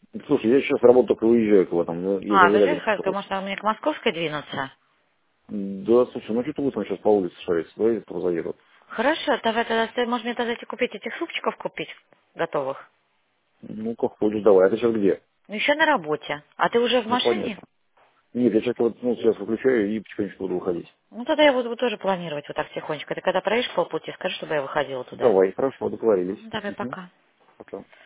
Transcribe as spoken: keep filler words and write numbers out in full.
Слушай, я сейчас работаю, только уезжаю к этом, ну, я А, за даже рядом сказать, устроился. может, мне к Московской двинуться? Да, слушай, ну что ты будешь сейчас по улице шарить? Давай заеду. Хорошо, давай тогда, ты, может, мне тогда идти купить этих супчиков купить готовых? Ну, как хочешь, давай. А ты сейчас где? Ну, еще на работе. А ты уже в Ну, машине? понятно. Нет, я сейчас вот, ну, сейчас выключаю и потихонечку буду выходить. Ну, тогда я буду тоже планировать вот так тихонечко. Ты когда проедешь полпути, скажи, чтобы я выходила туда. Давай, хорошо, договорились. Ну, давай, Угу. пока. Пока.